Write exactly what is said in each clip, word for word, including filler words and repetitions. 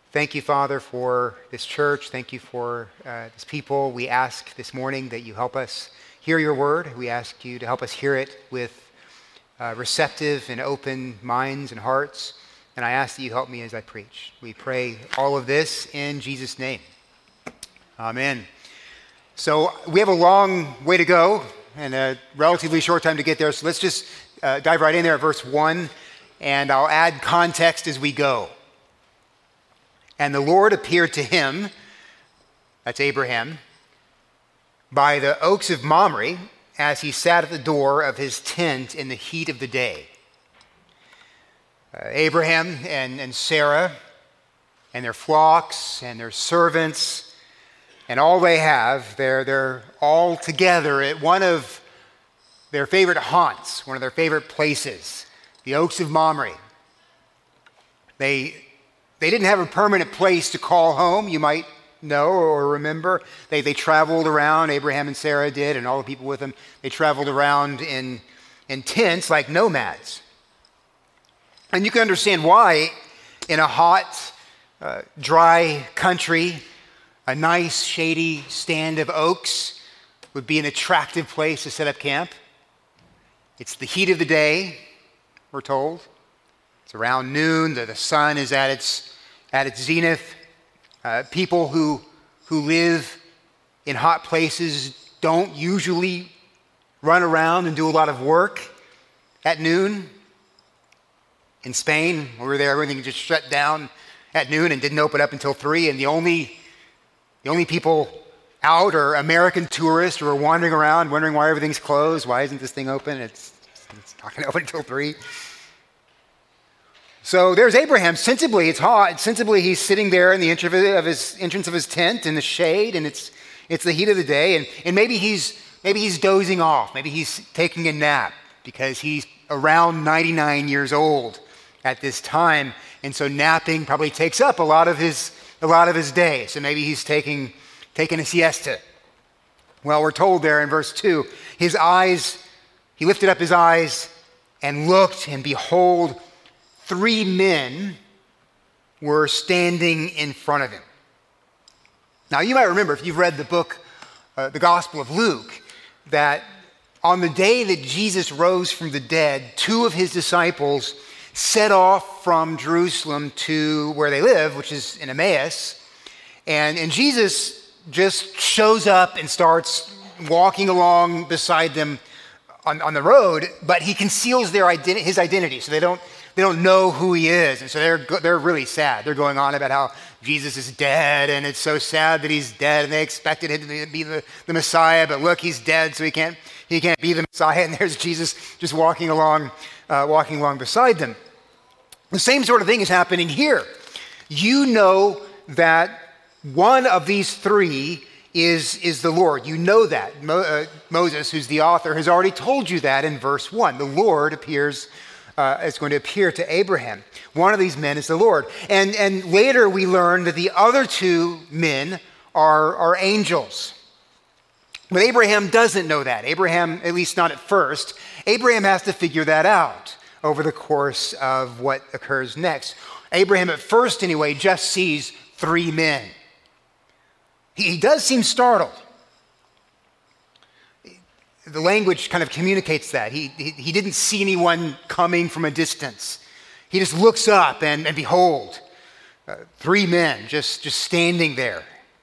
Thank you, Father, for this church. Thank you for uh, this people. We ask this morning that you help us hear your word. We ask you to help us hear it with uh, receptive and open minds and hearts. And I ask that you help me as I preach. We pray all of this in Jesus' name. Amen. So we have a long way to go and a relatively short time to get there. So let's just uh, dive right in there at verse one, and I'll add context as we go. And the Lord appeared to him, that's Abraham, by the oaks of Mamre as he sat at the door of his tent in the heat of the day. Uh, Abraham and, and Sarah and their flocks and their servants and all they have, they're, they're all together at one of their favorite haunts, one of their favorite places, the oaks of Mamre. They... They didn't have a permanent place to call home, you might know or remember. They, they traveled around, Abraham and Sarah did, and all the people with them. They traveled around in, in tents like nomads. And you can understand why in a hot, uh, dry country, a nice, shady stand of oaks would be an attractive place to set up camp. It's the heat of the day, we're told. It's around noon, the, the sun is at its at its zenith. Uh, people who who live in hot places don't usually run around and do a lot of work at noon. In Spain, we were there, everything just shut down at noon and didn't open up until three, and the only the only people out are American tourists who are wandering around wondering why everything's closed. Why isn't this thing open? It's, it's not going to open until three. So there's Abraham. Sensibly, it's hot. Sensibly, he's sitting there in the entrance of his entrance of his tent in the shade, and it's it's the heat of the day. And, and maybe he's maybe he's dozing off. Maybe he's taking a nap because he's around ninety-nine years old at this time, and so napping probably takes up a lot of his a lot of his day. So maybe he's taking taking a siesta. Well, we're told there in verse two, his eyes. He lifted up his eyes and looked, and behold, three men were standing in front of him. Now, you might remember, if you've read the book, uh, the Gospel of Luke, that on the day that Jesus rose from the dead, two of his disciples set off from Jerusalem to where they live, which is in Emmaus, and, and Jesus just shows up and starts walking along beside them on, on the road, but he conceals their identi- his identity, so they don't They don't know who he is, and so they're they're really sad. They're going on about how Jesus is dead, and it's so sad that he's dead, and they expected him to be the, the Messiah, but look, he's dead, so he can't he can't be the Messiah. And there's Jesus just walking along, uh, walking along beside them. The same sort of thing is happening here. You know that one of these three is is the Lord. You know that Mo, uh, Moses, who's the author, has already told you that in verse one. The Lord appears. Uh, is going to appear to Abraham. One of these men is the Lord. And, and later we learn that the other two men are, are angels. But Abraham doesn't know that. Abraham, at least not at first, Abraham has to figure that out over the course of what occurs next. Abraham at first anyway just sees three men. He, he does seem startled. The language kind of communicates that. He, he, he didn't see anyone coming from a distance. He just looks up and, and behold, uh, three men just, just standing there.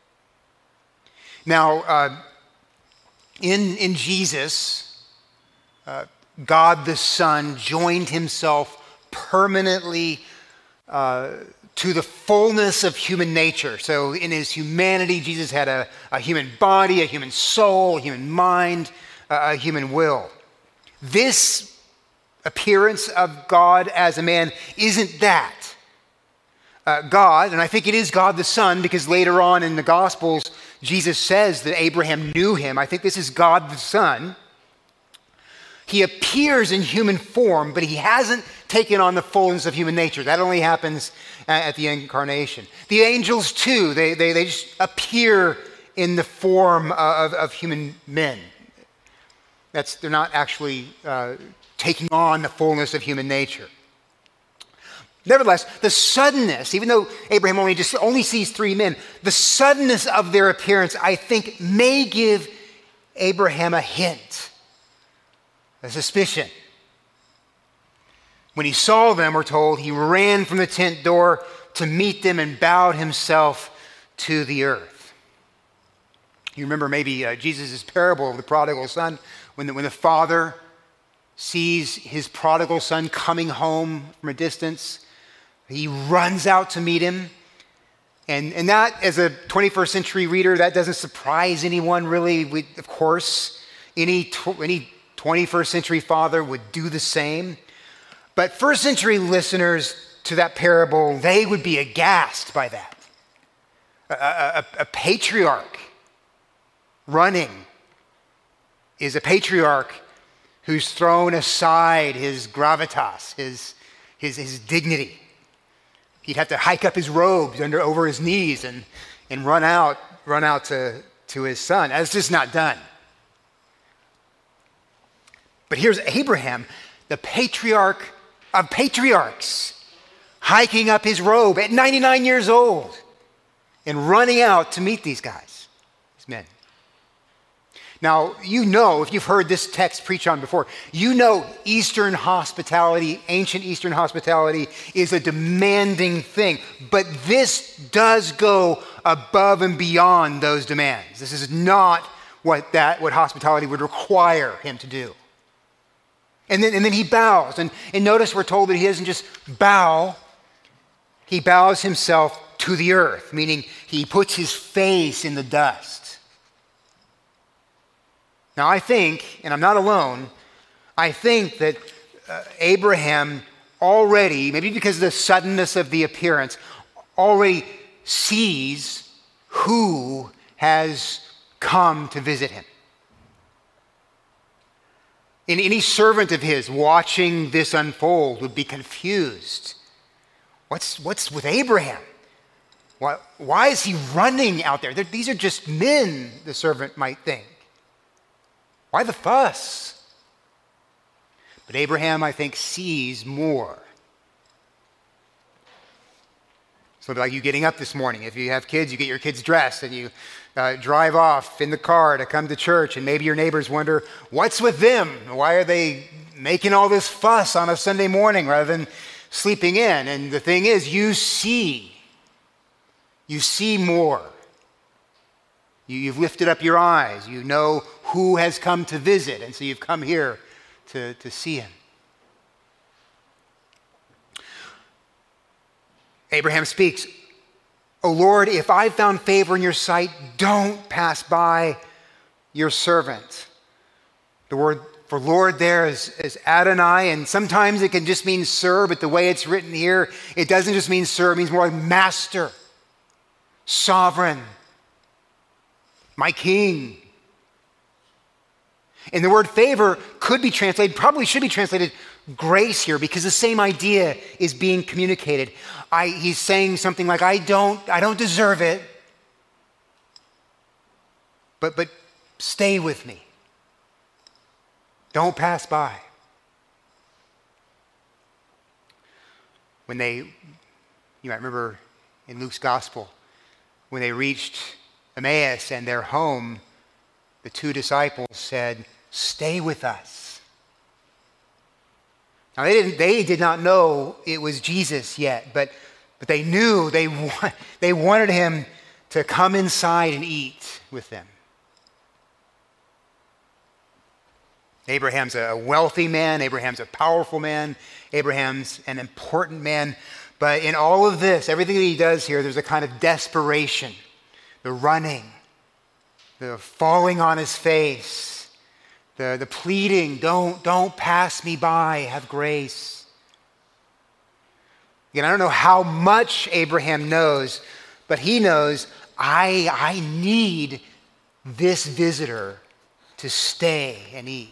Now, uh, in, in Jesus, uh, God the Son joined himself permanently uh, to the fullness of human nature. So in his humanity, Jesus had a, a human body, a human soul, a human mind, a human will. This appearance of God as a man isn't that. Uh, God, and I think it is God the Son, because later on in the Gospels, Jesus says that Abraham knew him. I think this is God the Son. He appears in human form, but he hasn't taken on the fullness of human nature. That only happens at the incarnation. The angels too, they, they, they just appear in the form of, of human men. That's, they're not actually uh, taking on the fullness of human nature. Nevertheless, the suddenness, even though Abraham only just only sees three men, the suddenness of their appearance, I think, may give Abraham a hint, a suspicion. When he saw them, we're told, he ran from the tent door to meet them and bowed himself to the earth. You remember maybe uh, Jesus' parable of the prodigal son, when the, when the father sees his prodigal son coming home from a distance, he runs out to meet him. And, and that, as a twenty-first century reader, that doesn't surprise anyone really. We, of course, any, tw- any twenty-first century father would do the same. But first century listeners to that parable, they would be aghast by that. A, a, a patriarch running is a patriarch who's thrown aside his gravitas, his, his, his dignity. He'd have to hike up his robes under over his knees and, and run out, run out to, to his son. That's just not done. But here's Abraham, the patriarch of patriarchs, hiking up his robe at ninety-nine years old and running out to meet these guys, these men. Now, you know, if you've heard this text preached on before, you know Eastern hospitality, ancient Eastern hospitality is a demanding thing. But this does go above and beyond those demands. This is not what that what hospitality would require him to do. And then, and then he bows. And, and notice we're told that he doesn't just bow, he bows himself to the earth, meaning he puts his face in the dust. Now I think, and I'm not alone, I think that uh, Abraham already, maybe because of the suddenness of the appearance, already sees who has come to visit him. And any servant of his watching this unfold would be confused. What's, what's with Abraham? Why, why is he running out there? They're, these are just men, the servant might think. Why the fuss? But Abraham, I think, sees more. It's a little bit like you getting up this morning. If you have kids, you get your kids dressed and you uh, drive off in the car to come to church, and maybe your neighbors wonder, what's with them? Why are they making all this fuss on a Sunday morning rather than sleeping in? And the thing is, you see. You see more. You, you've lifted up your eyes. You know who has come to visit, and so you've come here to, to see him. Abraham speaks, "O Lord, if I found favor in your sight, don't pass by your servant." The word for Lord there is, is Adonai, and sometimes it can just mean sir, but the way it's written here, it doesn't just mean sir, it means more like master, sovereign, my king. And the word favor could be translated, probably should be translated grace here, because the same idea is being communicated. I, he's saying something like, I don't, I don't deserve it, but, but stay with me. Don't pass by. When they, you might remember in Luke's gospel, when they reached Emmaus and their home, the two disciples said, stay with us. Now they didn't, they did not know it was Jesus yet, but, but they knew they, wa- they wanted him to come inside and eat with them. Abraham's a wealthy man. Abraham's a powerful man. Abraham's an important man. But in all of this, everything that he does here, there's a kind of desperation, the running, the falling on his face, the, the pleading, don't, don't pass me by, have grace. Again, I don't know how much Abraham knows, but he knows, I, I need this visitor to stay and eat.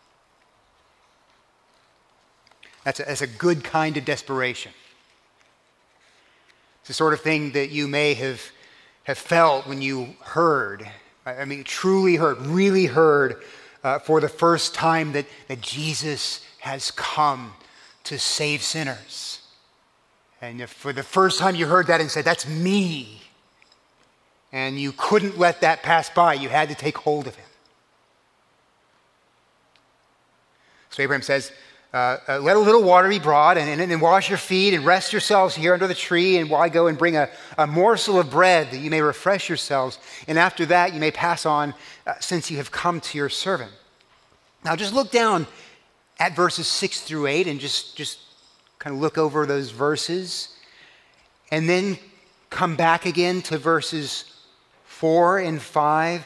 That's a, that's a good kind of desperation. It's the sort of thing that you may have, have felt when you heard, I mean, truly heard, really heard uh, for the first time that, that Jesus has come to save sinners. And if for the first time you heard that and said, that's me, and you couldn't let that pass by, you had to take hold of him. So Abraham says, uh, uh, let a little water be brought, and, and, and wash your feet, and rest yourselves here under the tree, and while I go and bring a, a morsel of bread, that you may refresh yourselves, and after that you may pass on, uh, since you have come to your servant. Now just look down at verses six through eight, and just, just kind of look over those verses, and then come back again to verses four and five.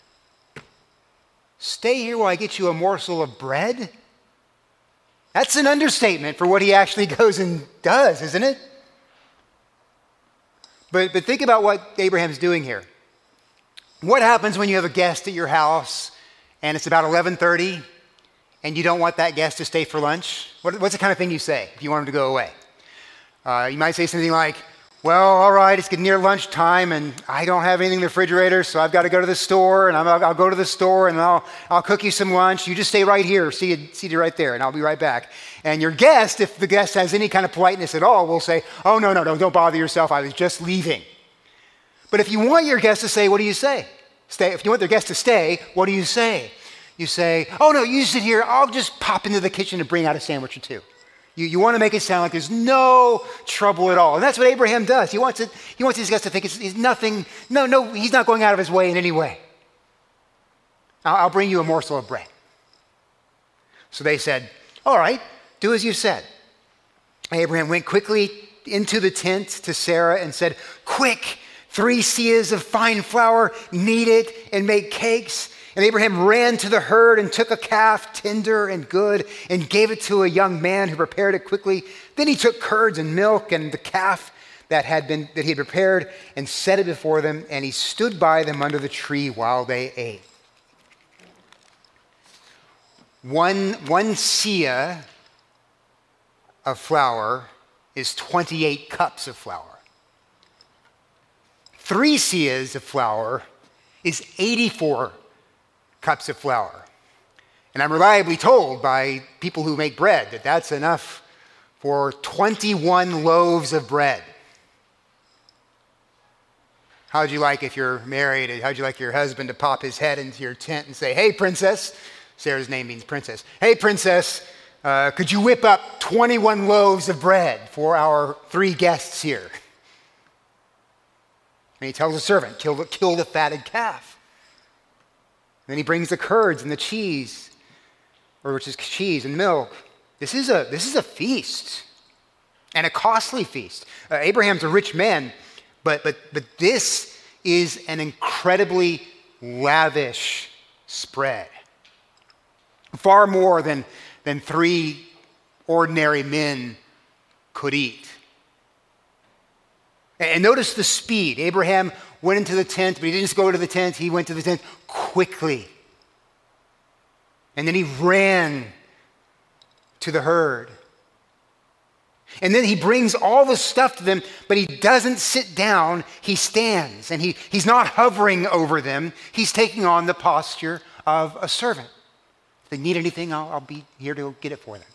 Stay here while I get you a morsel of bread? That's an understatement for what he actually goes and does, isn't it? But, but think about what Abraham's doing here. What happens when you have a guest at your house and it's about eleven thirty and you don't want that guest to stay for lunch? What, what's the kind of thing you say if you want him to go away? Uh, you might say something like, well, all right, it's getting near lunchtime and I don't have anything in the refrigerator, so I've got to go to the store, and I'll, I'll go to the store and I'll, I'll cook you some lunch. You just stay right here, seated, seated right there, and I'll be right back. And your guest, if the guest has any kind of politeness at all, will say, oh, no, no, no, don't bother yourself. I was just leaving. But if you want your guest to stay, what do you say? Stay. If you want their guest to stay, what do you say? You say, oh, no, you sit here. I'll just pop into the kitchen and bring out a sandwich or two. You, you want to make it sound like there's no trouble at all. And that's what Abraham does. He wants it, he wants these guys to think it's, it's nothing, no, no, he's not going out of his way in any way. I'll, I'll bring you a morsel of bread. So they said, all right, do as you said. Abraham went quickly into the tent to Sarah and said, quick, three seahs of fine flour, knead it and make cakes. And Abraham ran to the herd and took a calf, tender and good, and gave it to a young man who prepared it quickly. Then he took curds and milk and the calf that had been that he had prepared and set it before them, and he stood by them under the tree while they ate. One, one seah of flour is twenty-eight cups of flour. Three seahs of flour is eighty-four cups of flour. And I'm reliably told by people who make bread that that's enough for twenty-one loaves of bread. How'd you like if you're married, and how'd you like your husband to pop his head into your tent and say, hey, princess, Sarah's name means princess, hey, princess, uh, could you whip up twenty-one loaves of bread for our three guests here? And he tells the servant, kill the, kill the fatted calf. Then he brings the curds and the cheese, or which is cheese and milk. This is a, this is a feast, and a costly feast. Uh, Abraham's a rich man, but, but, but this is an incredibly lavish spread. Far more than, than three ordinary men could eat. And notice the speed. Abraham went into the tent, but he didn't just go to the tent, he went to the tent quickly. And then he ran to the herd. And then he brings all the stuff to them, but he doesn't sit down, he stands. And he, he's not hovering over them, he's taking on the posture of a servant. If they need anything, I'll, I'll be here to get it for them.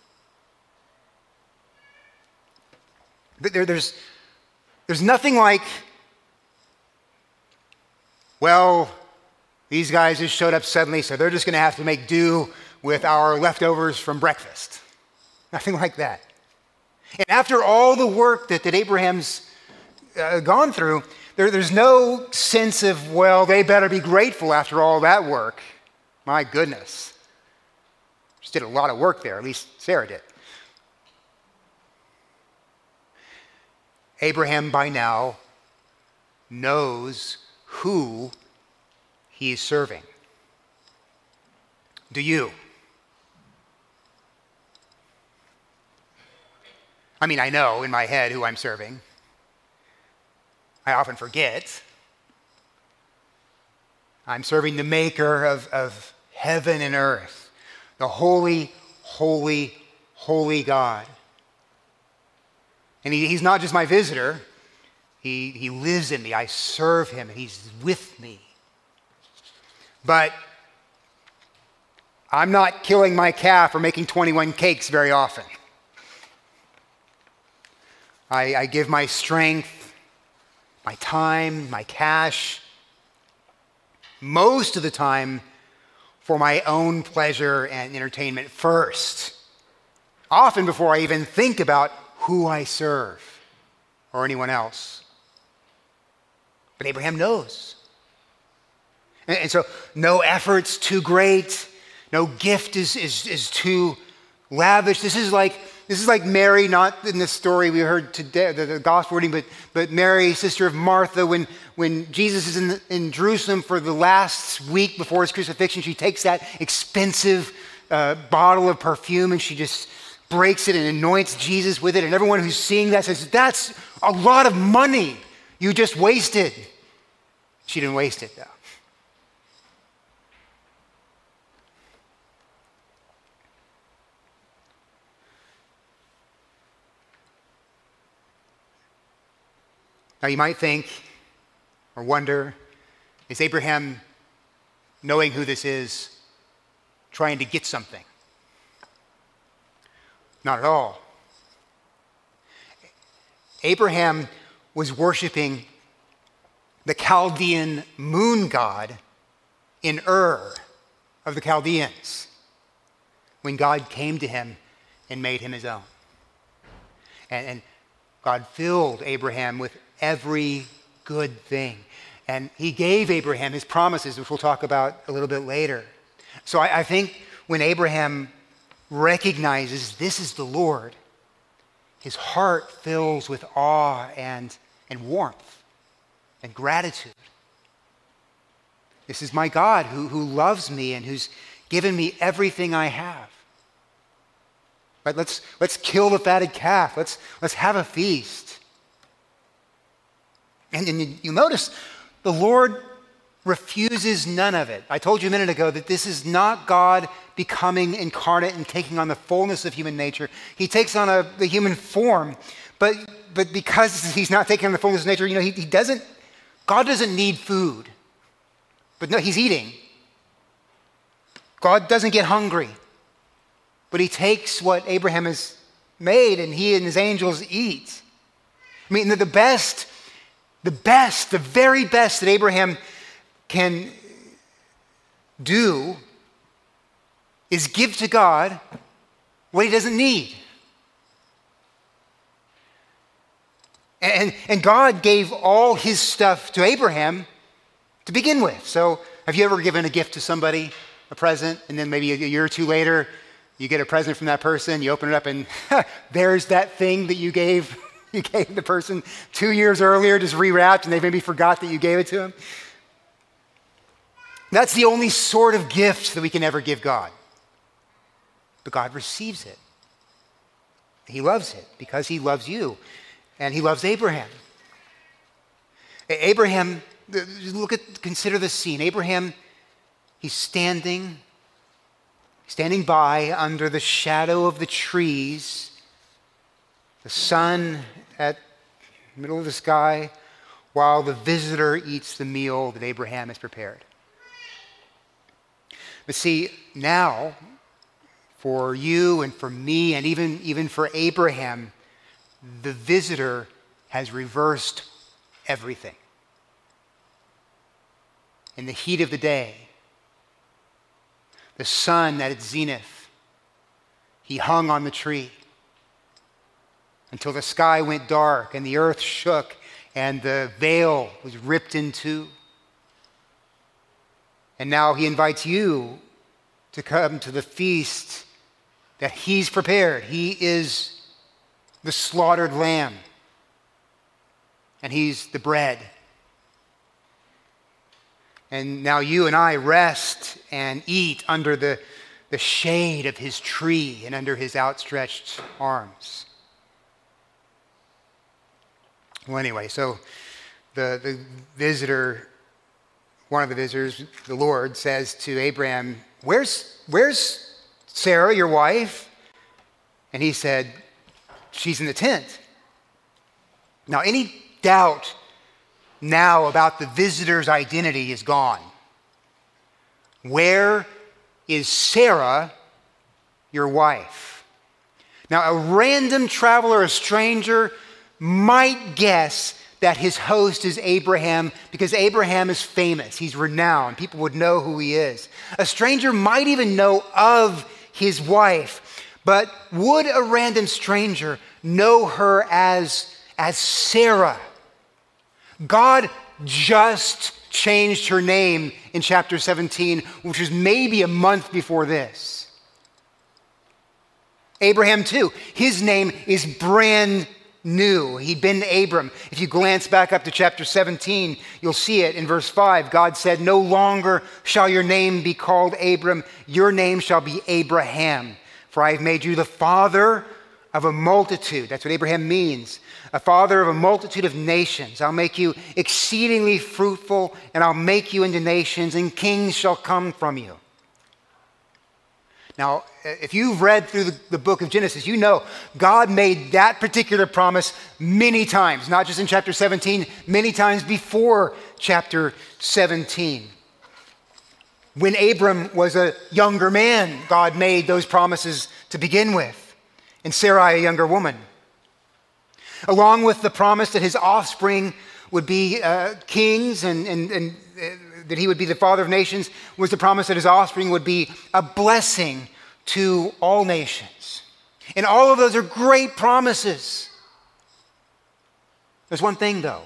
But there, there's, there's nothing like, well, these guys just showed up suddenly, so they're just going to have to make do with our leftovers from breakfast. Nothing like that. And after all the work that, that Abraham's uh, gone through, there, there's no sense of, well, they better be grateful after all that work. My goodness. Just did a lot of work there, at least Sarah did. Abraham by now knows who he's serving. Do you? I mean, I know in my head who I'm serving. I often forget. I'm serving the maker of, of heaven and earth, the holy, holy, holy God. And he, he's not just my visitor. He, he lives in me. I serve him, and he's with me. But I'm not killing my calf or making twenty-one cakes very often. I, I give my strength, my time, my cash, most of the time for my own pleasure and entertainment first, often before I even think about who I serve or anyone else. But Abraham knows. And, and so no effort's too great, no gift is, is, is too lavish. This is like This is like Mary, not in the story we heard today, the, the gospel reading, but, but Mary, sister of Martha, when, when Jesus is in, in Jerusalem for the last week before his crucifixion, she takes that expensive uh, bottle of perfume and she just breaks it and anoints Jesus with it. And everyone who's seeing that says, that's a lot of money you just wasted. She didn't waste it, though. Now you might think or wonder, is Abraham, knowing who this is, trying to get something? Not at all. Abraham was worshiping the Chaldean moon god in Ur of the Chaldeans when God came to him and made him his own. And, and God filled Abraham with every good thing. And he gave Abraham his promises, which we'll talk about a little bit later. So I, I think when Abraham recognizes this is the Lord, his heart fills with awe and, and warmth and gratitude. This is my God who, who loves me and who's given me everything I have. Right, let's, let's kill the fatted calf. Let's, let's have a feast. And, and you notice the Lord refuses none of it. I told you a minute ago that this is not God becoming incarnate and taking on the fullness of human nature. He takes on a, the human form, but, but because he's not taking on the fullness of nature, you know, he, he doesn't, God doesn't need food. But no, he's eating. God doesn't get hungry. But he takes what Abraham has made and he and his angels eat. I mean, the best The best, the very best that Abraham can do is give to God what he doesn't need. And, and God gave all his stuff to Abraham to begin with. So have you ever given a gift to somebody, a present, and then maybe a year or two later, you get a present from that person, you open it up and there's that thing that you gave You gave the person two years earlier, just rewrapped, and they maybe forgot that you gave it to them. That's the only sort of gift that we can ever give God. But God receives it. He loves it because he loves you, and he loves Abraham. Abraham, look at, consider the scene. Abraham, he's standing, standing by under the shadow of the trees, the sun at the middle of the sky, while the visitor eats the meal that Abraham has prepared. But see, now, for you and for me and even, even for Abraham, the visitor has reversed everything. In the heat of the day, the sun at its zenith, he hung on the tree until the sky went dark and the earth shook and the veil was ripped in two. And now he invites you to come to the feast that he's prepared. He is the slaughtered lamb, and he's the bread. And now you and I rest and eat under the, the shade of his tree and under his outstretched arms. Well, anyway, so the, the visitor, one of the visitors, the Lord, says to Abraham, Where's, where's Sarah, your wife? And he said, she's in the tent. Now, any doubt now about the visitor's identity is gone. Where is Sarah, your wife? Now, a random traveler, a stranger, might guess that his host is Abraham because Abraham is famous. He's renowned. People would know who he is. A stranger might even know of his wife, but would a random stranger know her as, as Sarah? God just changed her name in chapter seventeen, which was maybe a month before this. Abraham too, his name is brand new. He'd been Abram. If you glance back up to chapter seventeen, you'll see it in verse five. God said, "No longer shall your name be called Abram, your name shall be Abraham, for I have made you the father of a multitude." That's what Abraham means. A father of a multitude of nations. I'll make you exceedingly fruitful, and I'll make you into nations, and kings shall come from you. Now, if you've read through the, the book of Genesis, you know God made that particular promise many times, not just in chapter seventeen, many times before chapter seventeen. When Abram was a younger man, God made those promises to begin with, and Sarai, a younger woman. Along with the promise that his offspring would be uh, kings and, and, and uh, that he would be the father of nations, was the promise that his offspring would be a blessing to all nations. And all of those are great promises. There's one thing, though.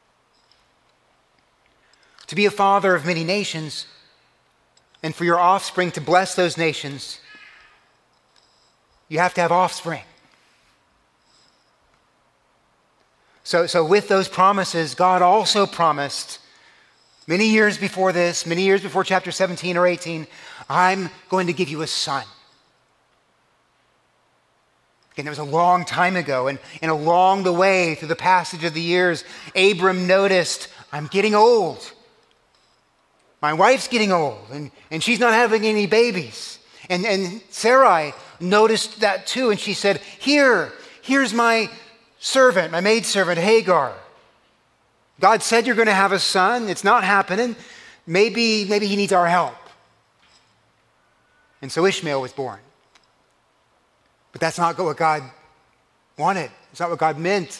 To be a father of many nations and for your offspring to bless those nations, you have to have offspring. So, so with those promises, God also promised many years before this, many years before chapter seventeen or eighteen, I'm going to give you a son. Again, that was a long time ago, and, and along the way, through the passage of the years, Abram noticed, I'm getting old. My wife's getting old, and, and she's not having any babies. And, and Sarai noticed that too, and she said, here, here's my servant, my maidservant, Hagar. God said you're going to have a son. It's not happening. Maybe, maybe he needs our help. And so Ishmael was born. But that's not what God wanted. It's not what God meant.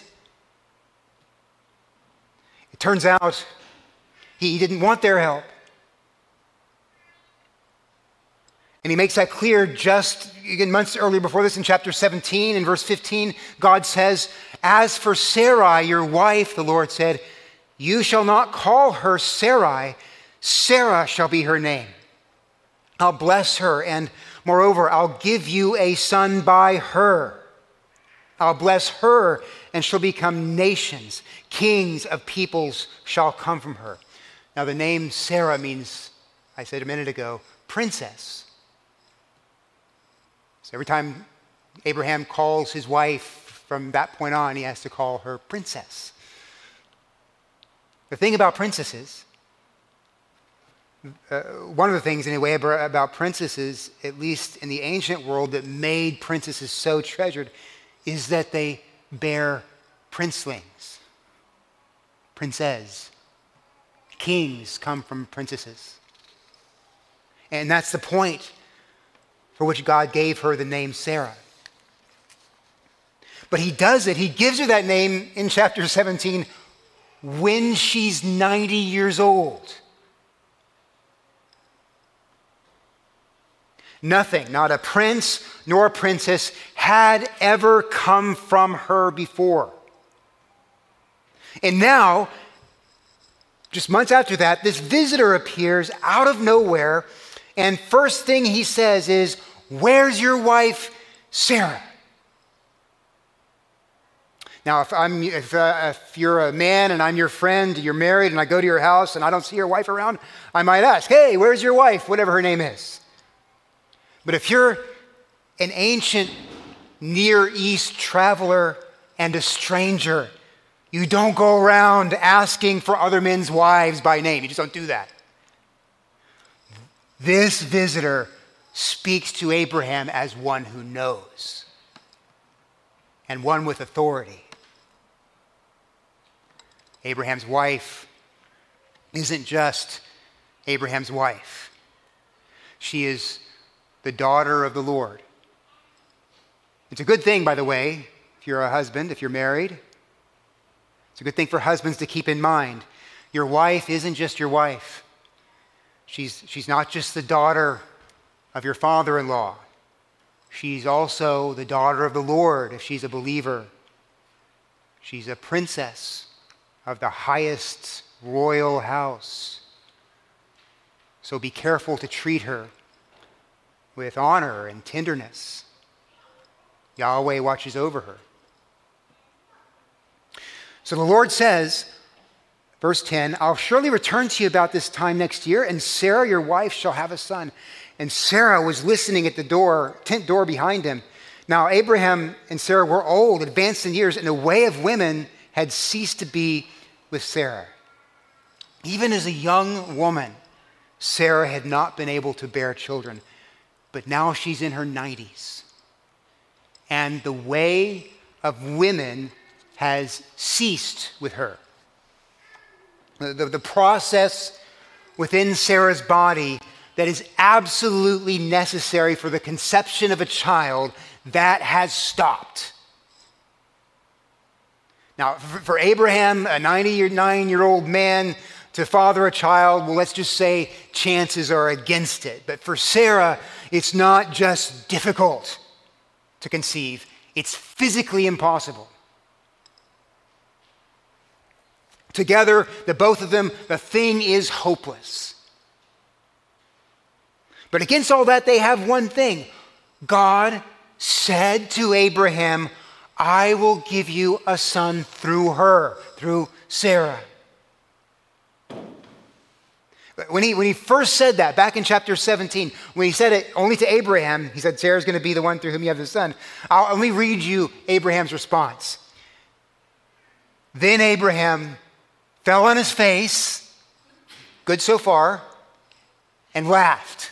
It turns out he didn't want their help. And he makes that clear just again, months earlier before this in chapter seventeen, in verse fifteen, God says, as for Sarai, your wife, the Lord said, you shall not call her Sarai, Sarah shall be her name. I'll bless her, and moreover, I'll give you a son by her. I'll bless her, and she'll become nations. Kings of peoples shall come from her. Now the name Sarah means, I said a minute ago, princess. So every time Abraham calls his wife from that point on, he has to call her princess. The thing about princesses, uh, one of the things anyway about princesses, at least in the ancient world, that made princesses so treasured is that they bear princelings, princes. Kings come from princesses. And that's the point for which God gave her the name Sarah. But he does it, he gives her that name in chapter seventeen when she's ninety years old. Nothing, not a prince nor a princess, had ever come from her before. And now, just months after that, this visitor appears out of nowhere, and first thing he says is, where's your wife, Sarah? Now, if, I'm, if, uh, if you're a man and I'm your friend, you're married, and I go to your house and I don't see your wife around, I might ask, hey, where's your wife, whatever her name is. But if you're an ancient Near East traveler and a stranger, you don't go around asking for other men's wives by name. You just don't do that. This visitor speaks to Abraham as one who knows and one with authority. Abraham's wife isn't just Abraham's wife. She is the daughter of the Lord. It's a good thing, by the way, if you're a husband, if you're married, It's a good thing for husbands to keep in mind. Your wife isn't just your wife. She's, she's not just the daughter of your father-in-law. She's also the daughter of the Lord if she's a believer. She's a princess of the highest royal house. So be careful to treat her with honor and tenderness. Yahweh watches over her. So the Lord says, verse ten, I'll surely return to you about this time next year, and Sarah, your wife, shall have a son. And Sarah was listening at the door, tent door behind him. Now Abraham and Sarah were old, advanced in years, and the way of women had ceased to be with Sarah. Even as a young woman, Sarah had not been able to bear children, but now she's in her nineties. And the way of women has ceased with her. The, the, the process within Sarah's body that is absolutely necessary for the conception of a child, that has stopped. Now, for, for Abraham, a ninety-nine-year-old man, to father a child, well, let's just say chances are against it. But for Sarah, it's not just difficult to conceive, it's physically impossible. Together, the both of them, the thing is hopeless. But against all that, they have one thing. God said to Abraham, I will give you a son through her, through Sarah. When he, when he first said that, back in chapter seventeen, when he said it only to Abraham, he said, Sarah's going to be the one through whom you have the son. I'll only read you Abraham's response. Then Abraham fell on his face, good so far, and laughed.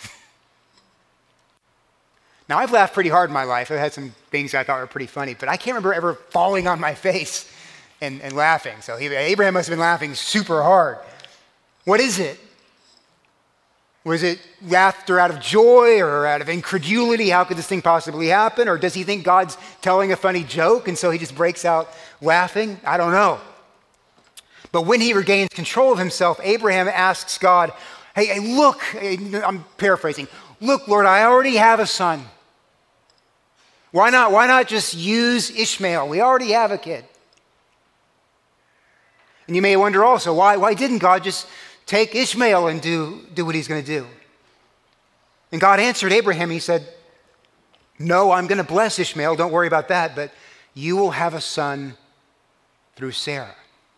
Now, I've laughed pretty hard in my life. I've had some things I thought were pretty funny, but I can't remember ever falling on my face and, and laughing. So he, Abraham must have been laughing super hard. What is it? Was it laughter out of joy or out of incredulity? How could this thing possibly happen? Or does he think God's telling a funny joke and so he just breaks out laughing? I don't know. But when he regains control of himself, Abraham asks God, hey, hey, look, I'm paraphrasing, look, Lord, I already have a son. Why not, why not just use Ishmael? We already have a kid. And you may wonder also, why, why didn't God just take Ishmael and do, do what he's going to do? And God answered Abraham, he said, no, I'm going to bless Ishmael, don't worry about that, but you will have a son through Sarah.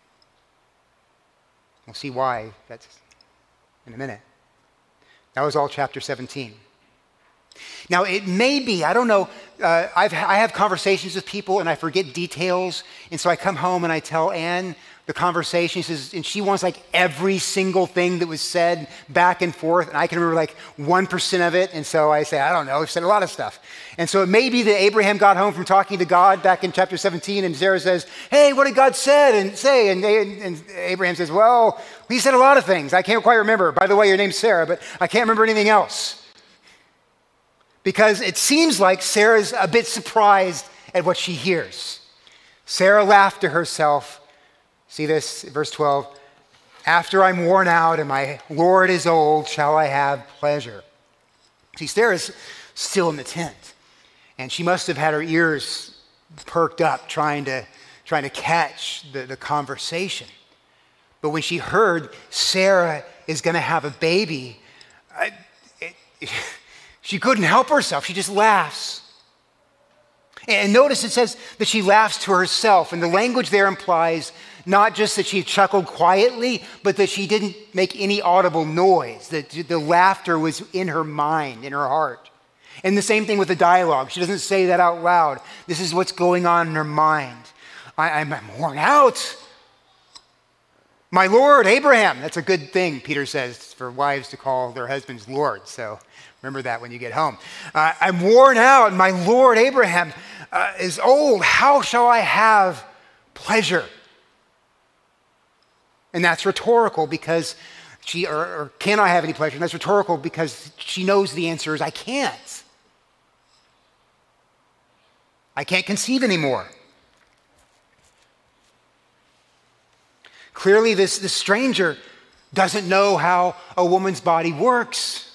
We'll see why that's in a minute. That was all chapter seventeen. Now, it may be, I don't know, uh, I've, I have conversations with people and I forget details, and so I come home and I tell Anne the conversation, she says, and she wants like every single thing that was said back and forth, and I can remember like one percent of it, and so I say, I don't know, we've said a lot of stuff. And so it may be that Abraham got home from talking to God back in chapter seventeen, and Sarah says, hey, what did God said and say? And, and, and Abraham says, well, he said a lot of things. I can't quite remember. By the way, your name's Sarah, but I can't remember anything else. Because it seems like Sarah's a bit surprised at what she hears. Sarah laughed to herself. See this, verse twelve. After I'm worn out and my Lord is old, shall I have pleasure? See, Sarah's still in the tent. And she must have had her ears perked up trying to, trying to catch the, the conversation. But when she heard Sarah is going to have a baby, I, it, it, she couldn't help herself. She just laughs. And notice it says that she laughs to herself. And the language there implies not just that she chuckled quietly, but that she didn't make any audible noise. That the laughter was in her mind, in her heart. And the same thing with the dialogue. She doesn't say that out loud. This is what's going on in her mind. I, I'm, I'm worn out. My Lord, Abraham. That's a good thing, Peter says, for wives to call their husbands Lord. So remember that when you get home. Uh, I'm worn out. My Lord, Abraham, uh, is old. How shall I have pleasure? And that's rhetorical because she, or, or can I have any pleasure? And that's rhetorical because she knows the answer is I can't. I can't conceive anymore. Clearly, this, this stranger doesn't know how a woman's body works.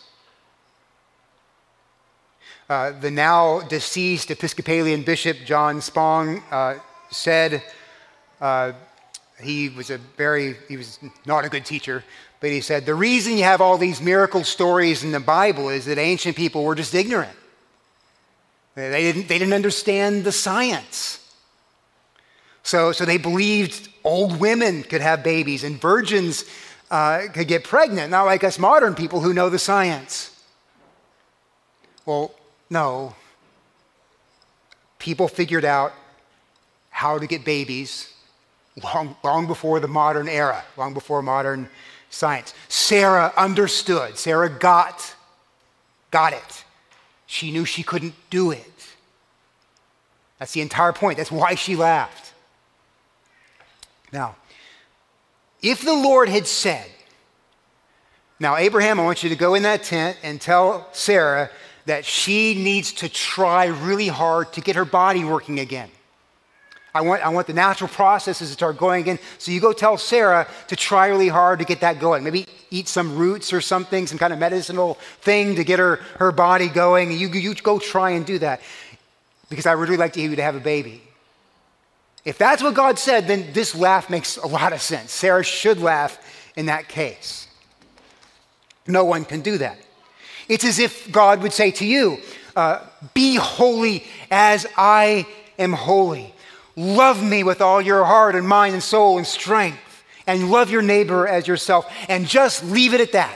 Uh, the now deceased Episcopalian Bishop John Spong uh, said, uh, he was a very, he was not a good teacher, but he said, the reason you have all these miracle stories in the Bible is that ancient people were just ignorant. They didn't, they didn't understand the science. So, so they believed old women could have babies and virgins uh, could get pregnant, not like us modern people who know the science. Well, no. People figured out how to get babies long, long before the modern era, long before modern science. Sarah understood. Sarah got, got it. She knew she couldn't do it. That's the entire point. That's why she laughed. Now, if the Lord had said, now Abraham, I want you to go in that tent and tell Sarah that she needs to try really hard to get her body working again. I want, I want the natural processes to start going again. So you go tell Sarah to try really hard to get that going. Maybe eat some roots or something, some kind of medicinal thing to get her, her body going. You, you go try and do that because I would really like to you to have a baby. If that's what God said, then this laugh makes a lot of sense. Sarah should laugh in that case. No one can do that. It's as if God would say to you, uh, be holy as I am holy. Love me with all your heart and mind and soul and strength, and love your neighbor as yourself, and just leave it at that.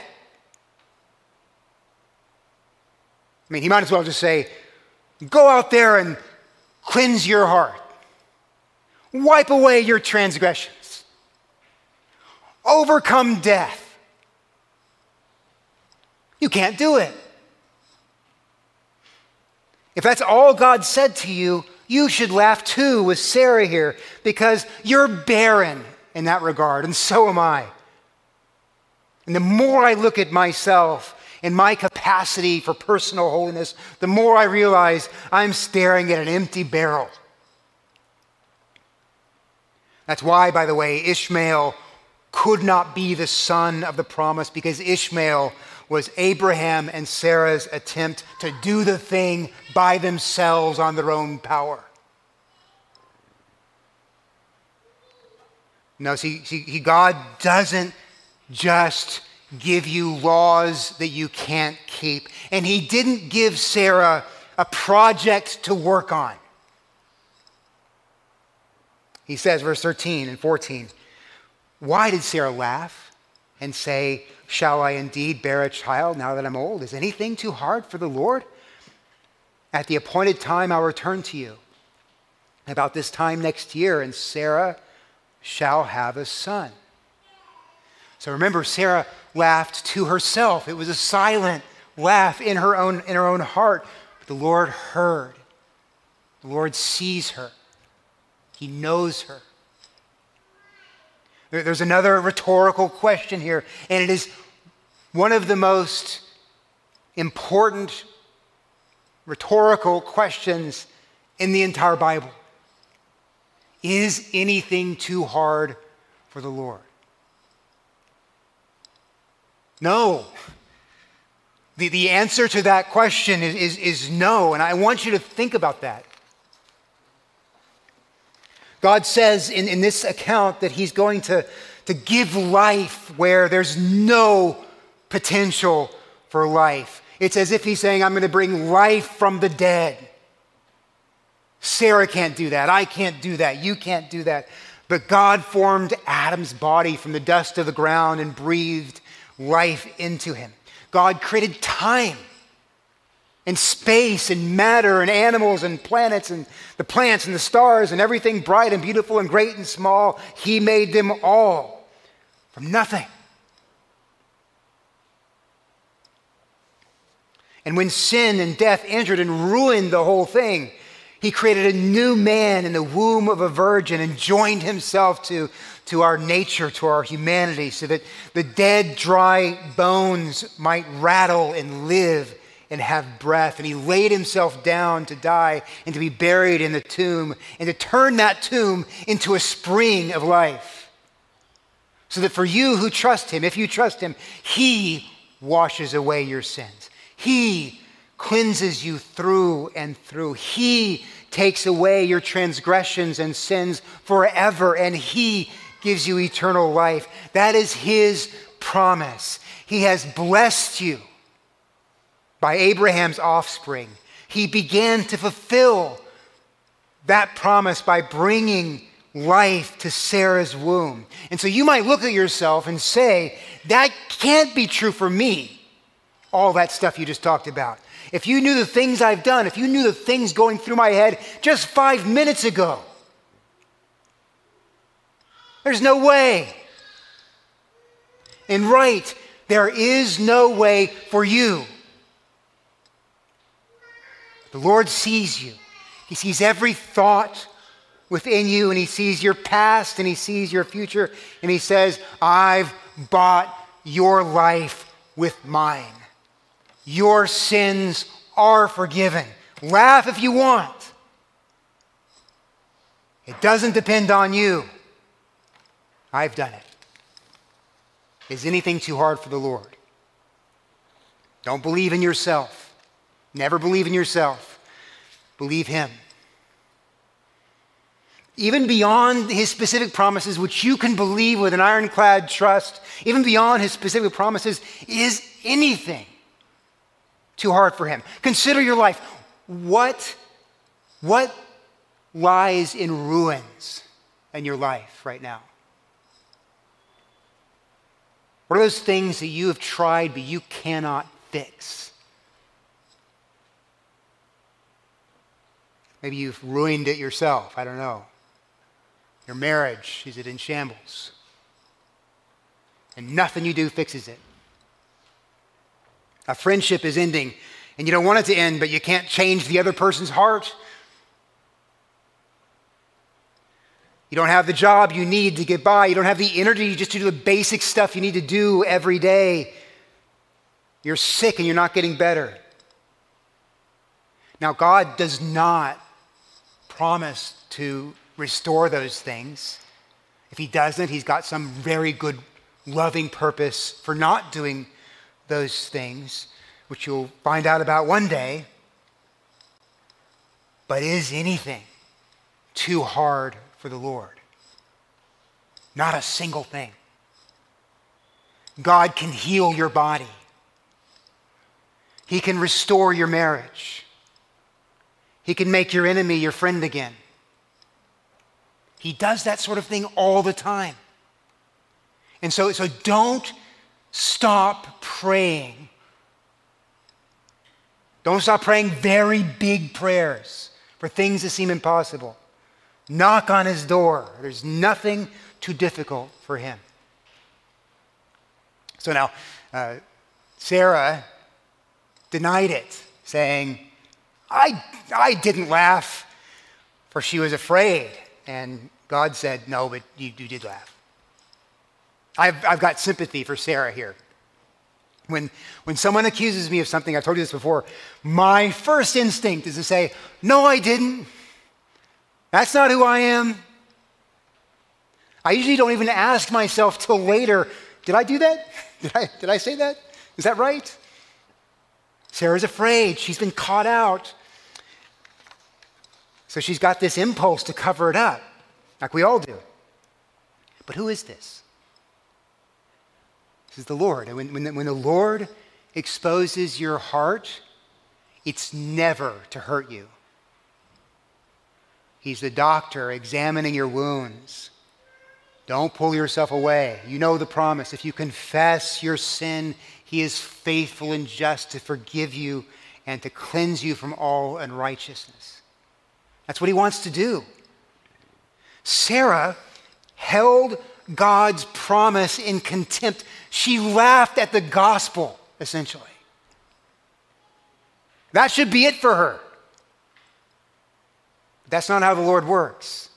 I mean, he might as well just say, go out there and cleanse your heart. Wipe away your transgressions. Overcome death. You can't do it. If that's all God said to you, you should laugh too with Sarah here, because you're barren in that regard, and so am I. And the more I look at myself and my capacity for personal holiness, the more I realize I'm staring at an empty barrel. That's why, by the way, Ishmael could not be the son of the promise, because Ishmael was Abraham and Sarah's attempt to do the thing by themselves on their own power. No, see, see, God doesn't just give you laws that you can't keep. And he didn't give Sarah a project to work on. He says, verse thirteen and fourteen, why did Sarah laugh and say, shall I indeed bear a child now that I'm old? Is anything too hard for the Lord? At the appointed time, I'll return to you. About this time next year, and Sarah shall have a son. So remember, Sarah laughed to herself. It was a silent laugh in her own, in her own heart. But the Lord heard. The Lord sees her. He knows her. There's another rhetorical question here, and it is one of the most important rhetorical questions in the entire Bible. Is anything too hard for the Lord? No. The, the answer to that question is, is, is no, and I want you to think about that. God says in, in this account that he's going to, to give life where there's no potential for life. It's as if he's saying, I'm going to bring life from the dead. Sarah can't do that. I can't do that. You can't do that. But God formed Adam's body from the dust of the ground and breathed life into him. God created time and space and matter and animals and planets and the plants and the stars and everything bright and beautiful and great and small. He made them all from nothing. And when sin and death entered and ruined the whole thing, he created a new man in the womb of a virgin and joined himself to, to our nature, to our humanity, so that the dead, dry bones might rattle and live and have breath. And he laid himself down to die and to be buried in the tomb and to turn that tomb into a spring of life. So that for you who trust him, if you trust him, he washes away your sins. He cleanses you through and through. He takes away your transgressions and sins forever, and he gives you eternal life. That is his promise. He has blessed you by Abraham's offspring. He began to fulfill that promise by bringing life to Sarah's womb. And so you might look at yourself and say, that can't be true for me, all that stuff you just talked about. If you knew the things I've done, if you knew the things going through my head just five minutes ago, there's no way. And right, there is no way for you. The Lord sees you. He sees every thought within you, and he sees your past, and he sees your future, and he says, I've bought your life with mine. Your sins are forgiven. Laugh if you want. It doesn't depend on you. I've done it. Is anything too hard for the Lord? Don't believe in yourself. Never believe in yourself. Believe him. Even beyond his specific promises, which you can believe with an ironclad trust, even beyond his specific promises, is anything too hard for him? Consider your life. What, what lies in ruins in your life right now? What are those things that you have tried but you cannot fix? Maybe you've ruined it yourself. I don't know. Your marriage, is it in shambles? And nothing you do fixes it. A friendship is ending, and you don't want it to end, but you can't change the other person's heart. You don't have the job you need to get by. You don't have the energy just to do the basic stuff you need to do every day. You're sick and you're not getting better. Now, God does not promise to restore those things. If he doesn't, he's got some very good, loving purpose for not doing those things, which you'll find out about one day. But is anything too hard for the Lord? Not a single thing. God can heal your body. He can restore your marriage. He can make your enemy your friend again. He does that sort of thing all the time. And so, so don't stop praying. Don't stop praying very big prayers for things that seem impossible. Knock on his door. There's nothing too difficult for him. So now, uh, Sarah denied it, saying, I, I didn't laugh, for she was afraid. And God said, no, but you, you did laugh. I've, I've got sympathy for Sarah here. When, when someone accuses me of something, I've told you this before, my first instinct is to say, no, I didn't. That's not who I am. I usually don't even ask myself till later, did I do that? Did I, did I say that? Is that right? Sarah's afraid. She's been caught out. So she's got this impulse to cover it up, like we all do. But who is this? This is the Lord. And when, when, the, when the Lord exposes your heart, it's never to hurt you. He's the doctor examining your wounds. Don't pull yourself away. You know the promise. If you confess your sin, he is faithful and just to forgive you and to cleanse you from all unrighteousness. That's what he wants to do. Sarah held God's promise in contempt. She laughed at the gospel, essentially. That should be it for her. But that's not how the Lord works.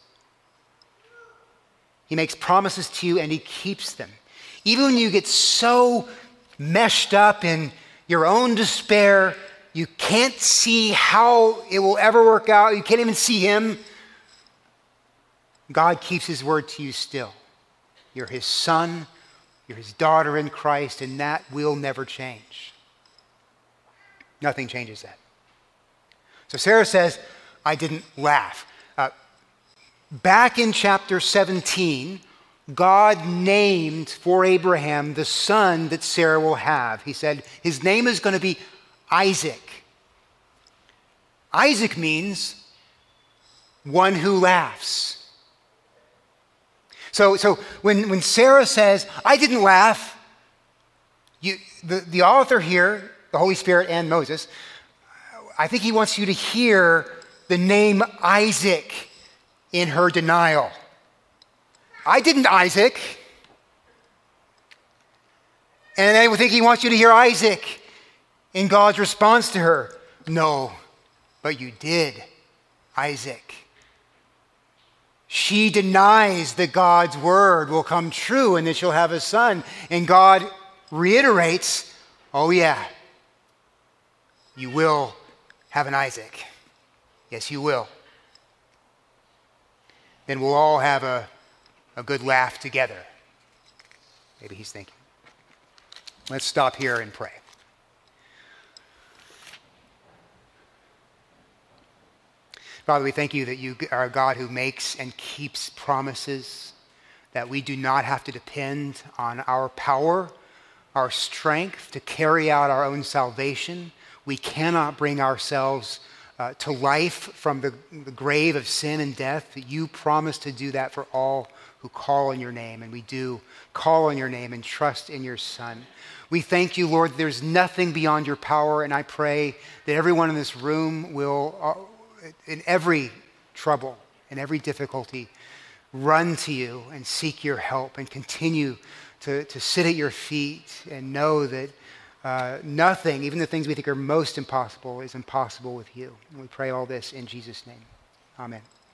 He makes promises to you and he keeps them. Even when you get so meshed up in your own despair, you can't see how it will ever work out. You can't even see him. God keeps his word to you still. You're his son. You're his daughter in Christ, and that will never change. Nothing changes that. So Sarah says, I didn't laugh. Uh, back in chapter seventeen, God named for Abraham the son that Sarah will have. He said, his name is going to be Isaac. Isaac means one who laughs. So, so when, when Sarah says, I didn't laugh, you, the, the author here, the Holy Spirit and Moses, I think he wants you to hear the name Isaac in her denial. I didn't, Isaac. And I think he wants you to hear Isaac in God's response to her. No, but you did, Isaac. She denies that God's word will come true and that she'll have a son. And God reiterates, oh yeah, you will have an Isaac. Yes, you will. Then we'll all have a, a good laugh together. Maybe he's thinking. Let's stop here and pray. Father, we thank you that you are a God who makes and keeps promises, that we do not have to depend on our power, our strength to carry out our own salvation. We cannot bring ourselves uh, to life from the, the grave of sin and death. That you promise to do that for all who call on your name, and we do call on your name and trust in your Son. We thank you, Lord, there's nothing beyond your power, and I pray that everyone in this room will, uh, in every trouble, in every difficulty, run to you and seek your help and continue to, to sit at your feet and know that uh, nothing, even the things we think are most impossible, is impossible with you. And we pray all this in Jesus' name. Amen.